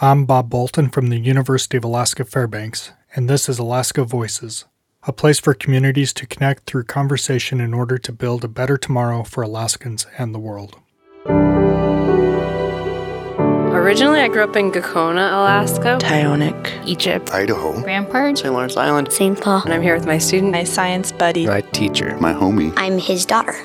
I'm Bob Bolton from the University of Alaska Fairbanks, and this is Alaska Voices, a place for communities to connect through conversation in order to build a better tomorrow for Alaskans and the world. Originally, I grew up in Gakona, Alaska, Tyonek, Egypt, Idaho, Rampart, St. Lawrence Island, St. Paul. And I'm here with my student, my science buddy, my teacher, my homie. I'm his daughter.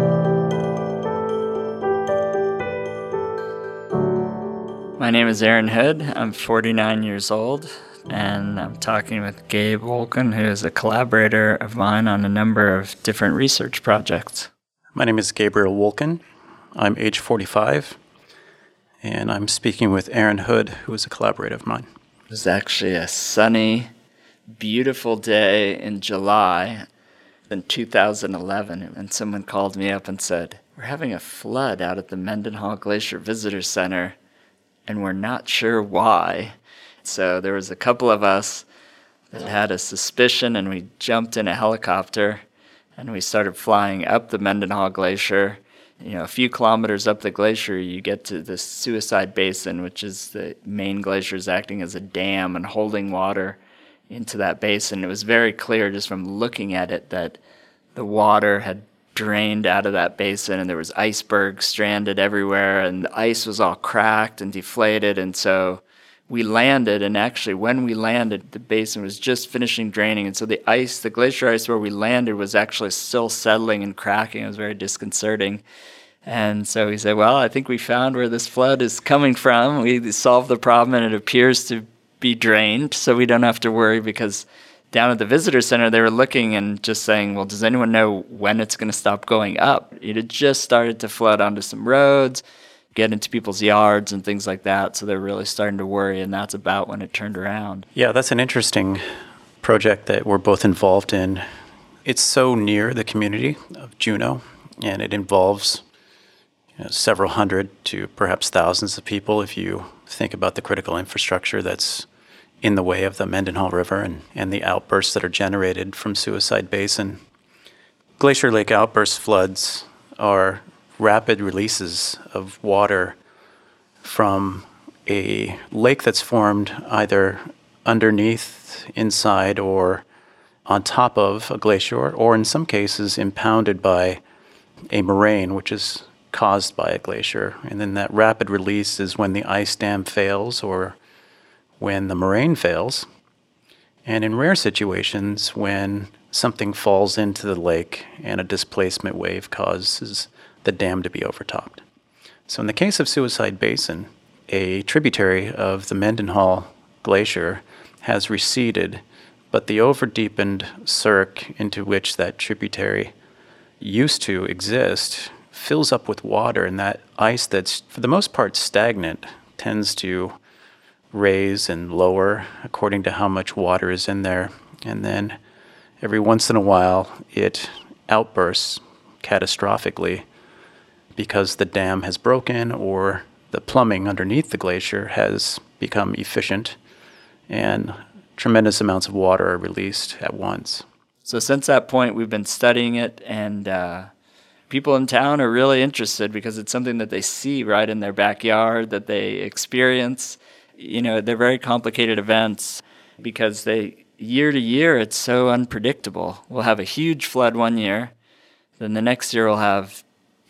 My name is Aaron Hood. I'm 49 years old, and I'm talking with Gabe Wolken, who is a collaborator of mine on a number of different research projects. My name is Gabriel Wolken. I'm age 45, and I'm speaking with Aaron Hood, who is a collaborator of mine. It was actually a sunny, beautiful day in July in 2011, and someone called me up and said, "We're having a flood out at the Mendenhall Glacier Visitor Center, and we're not sure why." So there was a couple of us that had a suspicion, and we jumped in a helicopter, and we started flying up the Mendenhall Glacier. A few kilometers up the glacier, you get to the Suicide Basin, which is the main glaciers acting as a dam and holding water into that basin. It was very clear just from looking at it that the water had drained out of that basin, and there was icebergs stranded everywhere, and the ice was all cracked and deflated. And so we landed, and actually when we landed, the basin was just finishing draining, and so the glacier ice where we landed was actually still settling and cracking. It was very disconcerting. And so we said, well, I think we found where this flood is coming from. We solved the problem, and it appears to be drained, so we don't have to worry, because down at the visitor center, they were looking and just saying, well, does anyone know when it's going to stop going up? It had just started to flood onto some roads, get into people's yards and things like that. So they're really starting to worry, and that's about when it turned around. Yeah, that's an interesting project that we're both involved in. It's so near the community of Juneau, and it involves several hundred to perhaps thousands of people if you think about the critical infrastructure that's in the way of the Mendenhall River and the outbursts that are generated from Suicide Basin. Glacier Lake outburst floods are rapid releases of water from a lake that's formed either underneath, inside, or on top of a glacier, or in some cases impounded by a moraine, which is caused by a glacier. And then that rapid release is when the ice dam fails or when the moraine fails, and in rare situations when something falls into the lake and a displacement wave causes the dam to be overtopped. So in the case of Suicide Basin, a tributary of the Mendenhall Glacier has receded, but the over-deepened cirque into which that tributary used to exist fills up with water, and that ice that's for the most part stagnant tends to raise and lower according to how much water is in there. And then every once in a while, it outbursts catastrophically because the dam has broken or the plumbing underneath the glacier has become efficient and tremendous amounts of water are released at once. So since that point, we've been studying it, and people in town are really interested because it's something that they see right in their backyard, that they experience. They're very complicated events because year to year, it's so unpredictable. We'll have a huge flood one year, then the next year we'll have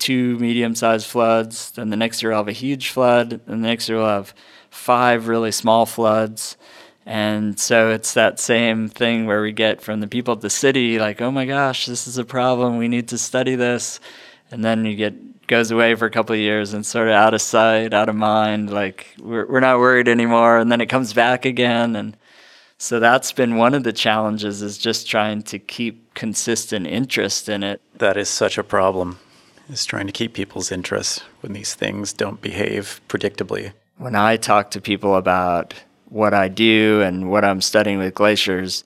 2 medium-sized floods, then the next year we'll have a huge flood, and the next year we'll have 5 really small floods. And so it's that same thing where we get from the people at the city, like, oh my gosh, this is a problem, we need to study this. And then goes away for a couple of years and sort of out of sight, out of mind, like we're not worried anymore, and then it comes back again. And so that's been one of the challenges, is just trying to keep consistent interest in it. That is such a problem, is trying to keep people's interest when these things don't behave predictably. When I talk to people about what I do and what I'm studying with glaciers,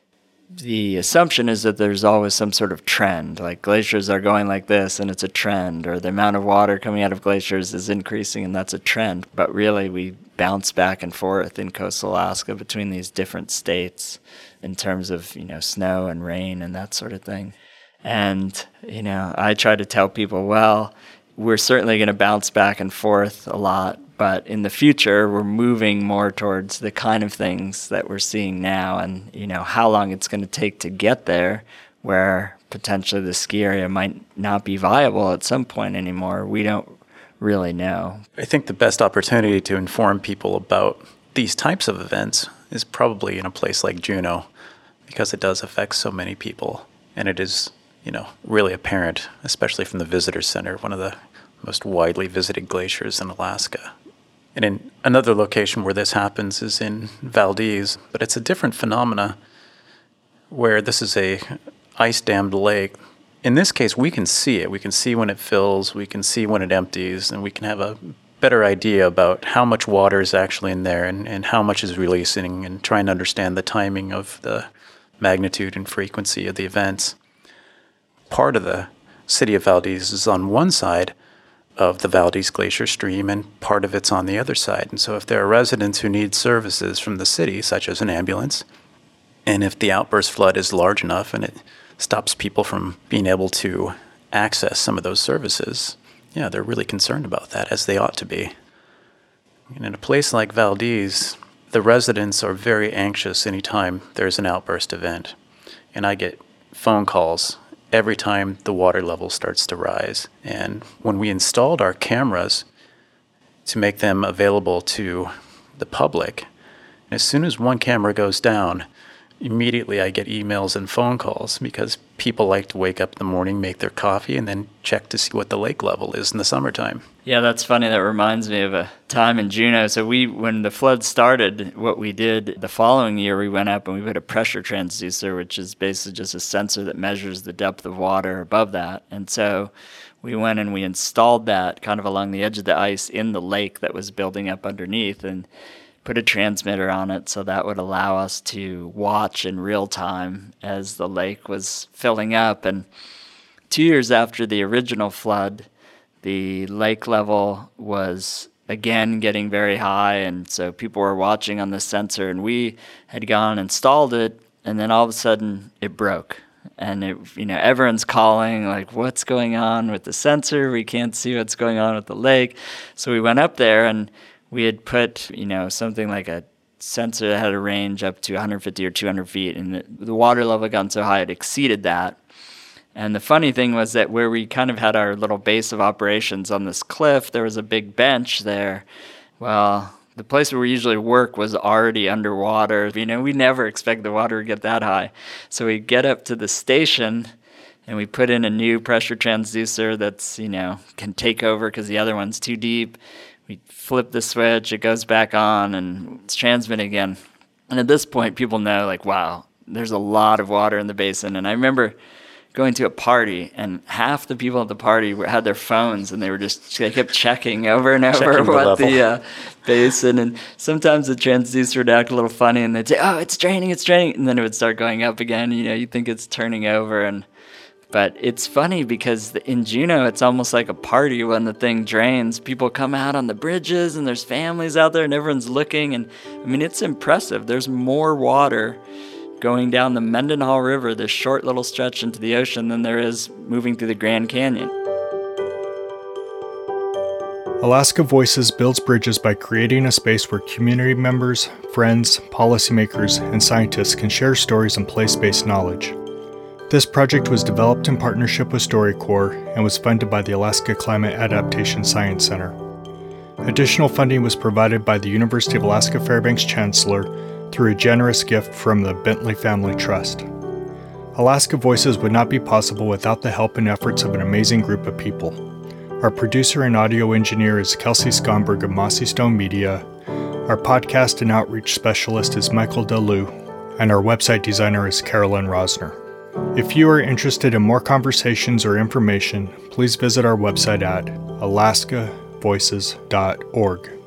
the assumption is that there's always some sort of trend, like glaciers are going like this and it's a trend, or the amount of water coming out of glaciers is increasing and that's a trend. But really we bounce back and forth in coastal Alaska between these different states in terms of, snow and rain and that sort of thing. And, I try to tell people, well, we're certainly going to bounce back and forth a lot, But in the future, we're moving more towards the kind of things that we're seeing now, and how long it's going to take to get there, where potentially the ski area might not be viable at some point anymore. We don't really know. I think the best opportunity to inform people about these types of events is probably in a place like Juneau, because it does affect so many people, and it is, really apparent, especially from the visitor center, one of the most widely visited glaciers in Alaska. And in another location where this happens is in Valdez, but it's a different phenomena where this is a ice-dammed lake. In this case, we can see it. We can see when it fills, we can see when it empties, and we can have a better idea about how much water is actually in there and how much is releasing, and trying to understand the timing of the magnitude and frequency of the events. Part of the city of Valdez is on one side of the Valdez Glacier stream, and part of it's on the other side. And so if there are residents who need services from the city, such as an ambulance, and if the outburst flood is large enough and it stops people from being able to access some of those services, they're really concerned about that, as they ought to be. And in a place like Valdez, the residents are very anxious anytime there's an outburst event. And I get phone calls every time the water level starts to rise. And when we installed our cameras to make them available to the public, as soon as one camera goes down, immediately I get emails and phone calls, because people like to wake up in the morning, make their coffee, and then check to see what the lake level is in the summertime. Yeah, that's funny. That reminds me of a time in Juneau. So when the flood started, what we did the following year, we went up and we put a pressure transducer, which is basically just a sensor that measures the depth of water above that. And so we went and we installed that kind of along the edge of the ice in the lake that was building up underneath, and put a transmitter on it so that would allow us to watch in real time as the lake was filling up. And 2 years after the original flood, the lake level was again getting very high, and so people were watching on the sensor, and we had gone and installed it, and then all of a sudden it broke. And everyone's calling, like, what's going on with the sensor? We can't see what's going on with the lake. So we went up there, and we had put, something like a sensor that had a range up to 150 or 200 feet, and the water level had gotten so high it exceeded that. And the funny thing was that where we kind of had our little base of operations on this cliff, there was a big bench there. Well, the place where we usually work was already underwater. We never expect the water to get that high. So we get up to the station, and we put in a new pressure transducer that's, can take over because the other one's too deep. We flip the switch, it goes back on, and it's transmitting again. And at this point, people know, like, wow, there's a lot of water in the basin. And I remember going to a party, and half the people at the party had their phones, and they kept checking over and over what the basin. And sometimes the transducer would act a little funny, and they'd say, oh, it's draining. And then it would start going up again. You think it's turning over. But it's funny because in Juneau, it's almost like a party when the thing drains. People come out on the bridges, and there's families out there, and everyone's looking. And it's impressive. There's more water going down the Mendenhall River, this short little stretch into the ocean, than there is moving through the Grand Canyon. Alaska Voices builds bridges by creating a space where community members, friends, policymakers, and scientists can share stories and place-based knowledge. This project was developed in partnership with StoryCorps and was funded by the Alaska Climate Adaptation Science Center. Additional funding was provided by the University of Alaska Fairbanks Chancellor through a generous gift from the Bentley Family Trust. Alaska Voices would not be possible without the help and efforts of an amazing group of people. Our producer and audio engineer is Kelsey Skonberg of Mossy Stone Media. Our podcast and outreach specialist is Michael Delu, and our website designer is Carolyn Rosner. If you are interested in more conversations or information, please visit our website at alaskavoices.org.